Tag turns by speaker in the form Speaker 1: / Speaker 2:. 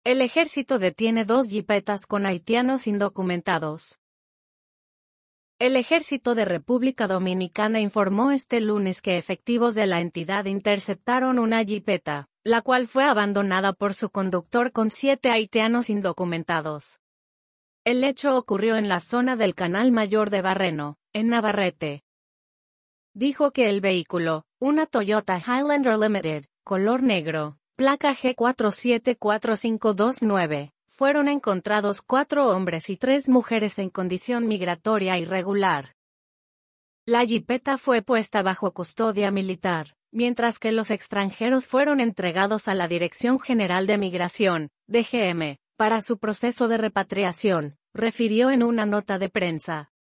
Speaker 1: El ejército detiene 2 jipetas con haitianos indocumentados. El ejército de República Dominicana informó este lunes que efectivos de la entidad interceptaron una jipeta, la cual fue abandonada por su conductor con 7 haitianos indocumentados. El hecho ocurrió en la zona del Canal Mayor de Barreno, en Navarrete. Dijo que el vehículo, una Toyota Highlander Limited, color negro, placa G474529, fueron encontrados 4 hombres y 3 mujeres en condición migratoria irregular. La jipeta fue puesta bajo custodia militar, mientras que los extranjeros fueron entregados a la Dirección General de Migración, DGM, para su proceso de repatriación, refirió en una nota de prensa.